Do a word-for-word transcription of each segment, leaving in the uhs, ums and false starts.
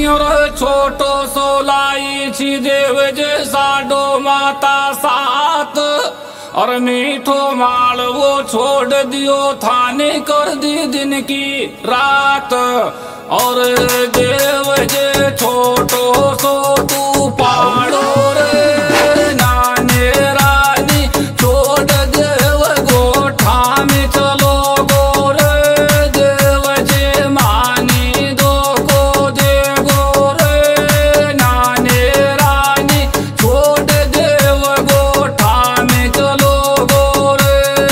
और छोटो सोलाई छी देव जे साडो माता सात और मीठो माल वो छोड़ दियो थाने कर दी दिन की रात। और देव जे छोटो सो तू पाड़ो रे नाने रानी छोड़ देव गोठा में चलो गो रे देव जे मानी दो को दे गो रे नाने रानी छोड़ देव गोठा में चलो गो रे।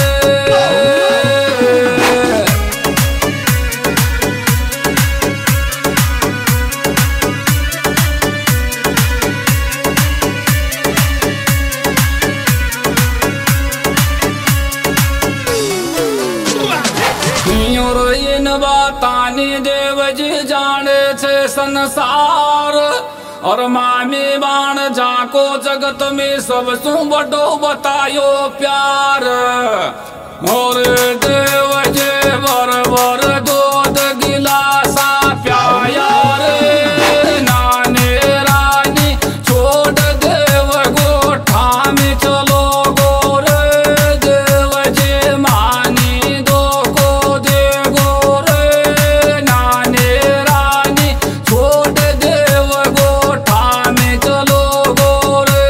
और इन बातानी देव जी जाने छे संसार और मामी बाण जाको जगत में सबसु बड़ो बतायो प्यार। और देव जे बर बर दूध गिलासा प्याया रे नाने रानी छोड़ देव गोठा में चलो गो रे देव जे मानी दो को दे गो रे नाने रानी छोड़ देव गोठा में चलो गो रे।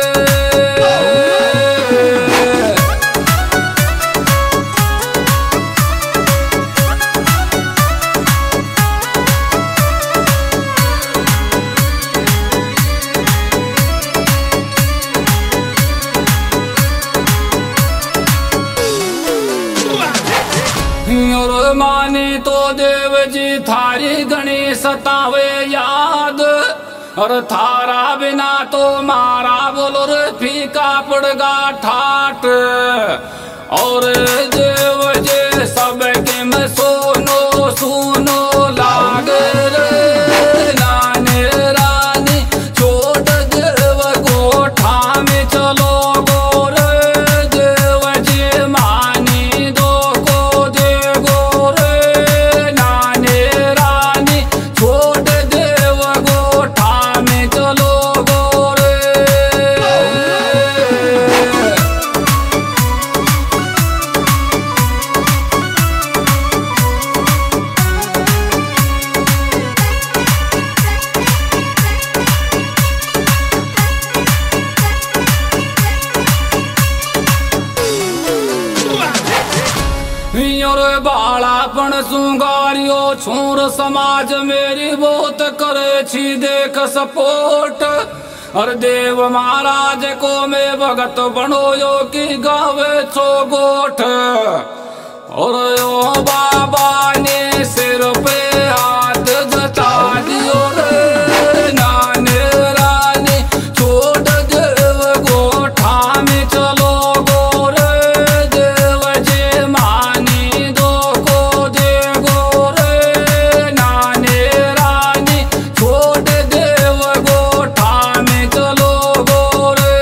और माने तो देव जी थारी गणेश सतावे याद और थारा बिना तो मारा बोलो रे फीका पड़गा ठाट। और देव जे सबके में सोनो सुनो लाग रे नाने रानी छोड़ देव गोठा में चलो गो रे देव जे मानी दो को दे गो रे नाने रानी छोड़ देव गोठा में चलो गो रे। और बालापन सुंगारियो छोर समाज मेरी बहुत करे छी देख सपोर्ट। और देव महाराज को मैं भगत बनो यो की गावे छो गोठ। और यो बाबा ने सिर पे हाथ जता दियो रे नाने रानी छोड़ देव गोठा में चलो गो रे देव जे मानी दो को दे गो रे नाने रानी छोड़ देव गोठा में चलो गो रे।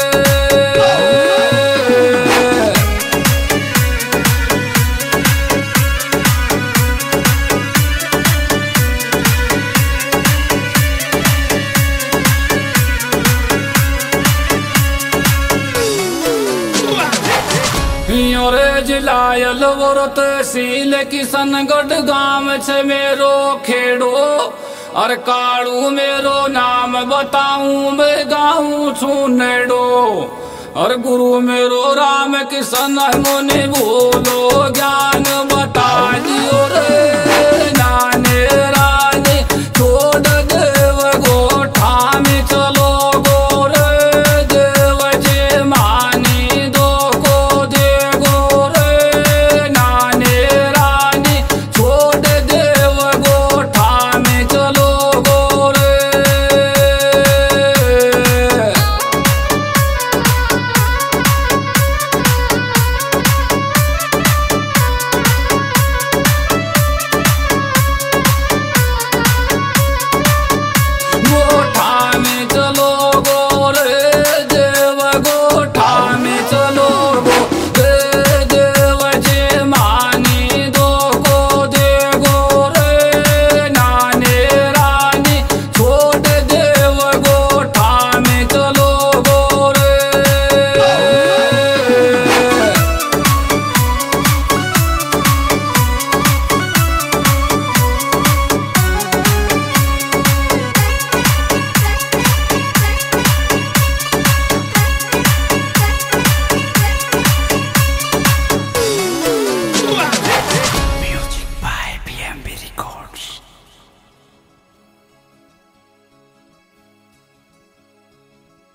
और जिलायल वरत सील किशनगढ़ गाम छे मेरो खेड़ो। और काड़ू मेरो नाम बताऊं मैं गाऊं छू नेड़ो। और गुरु मेरो राम किशन मुनि बोलो ज्ञान बता दियो रे।